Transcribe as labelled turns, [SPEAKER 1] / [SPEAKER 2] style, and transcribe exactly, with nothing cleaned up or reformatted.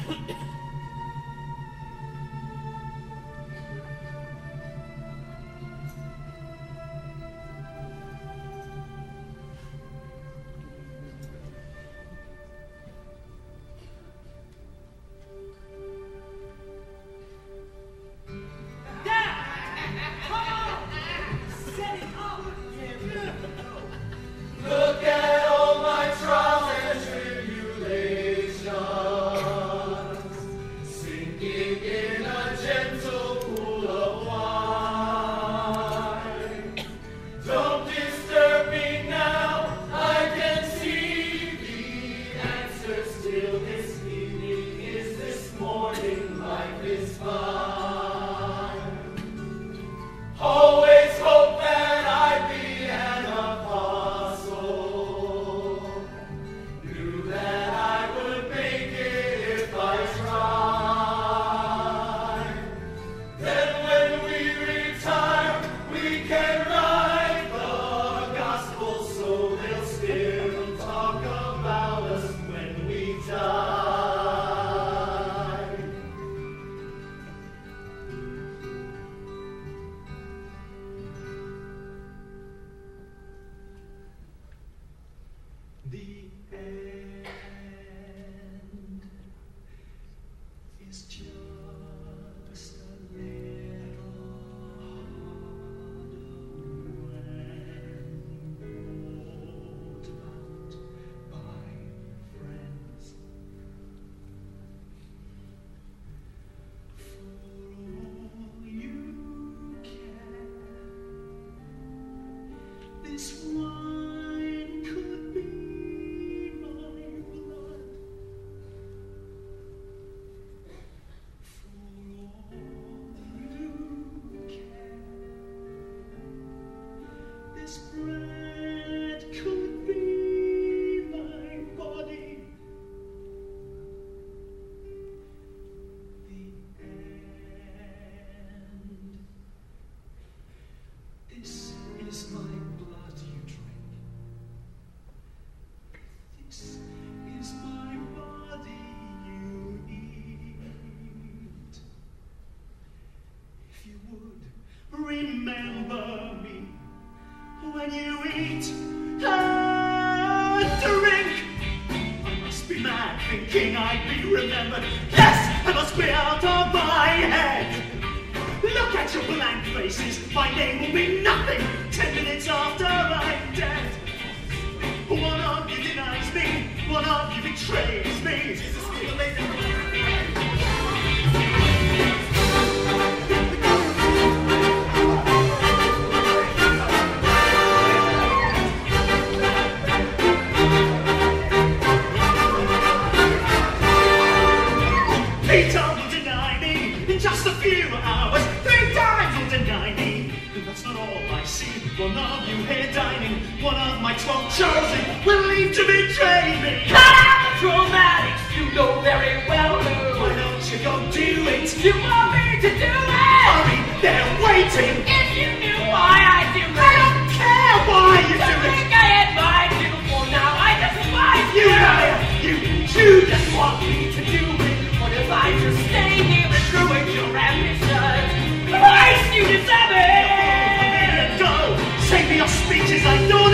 [SPEAKER 1] Remember me when you eat and drink. I must be mad thinking I'd be remembered. Yes, I must be out of my head. Look at your blank faces, my name will be nothing ten minutes after I'm dead. One of you denies me, one of you betrays me. Is this real lady? Peter will deny me in just a few hours. Three times will deny me. And that's not all I see. One of you here dining, one of my twelve chosen will leave to betray me.
[SPEAKER 2] Cut out the dramatics, you know very well who.
[SPEAKER 1] Why don't you go do it?
[SPEAKER 2] You want me to do it?
[SPEAKER 1] Hurry, they're waiting.
[SPEAKER 2] If you knew why I do it.
[SPEAKER 1] I don't care why you do
[SPEAKER 2] I
[SPEAKER 1] it.
[SPEAKER 2] think I admired you before, now I despise
[SPEAKER 1] You
[SPEAKER 2] you.
[SPEAKER 1] liar, you, you just want me to do it.
[SPEAKER 2] What if I just stay here and ruin your ambitions? Christ, you deserve it!
[SPEAKER 1] Go, save me your speeches, I know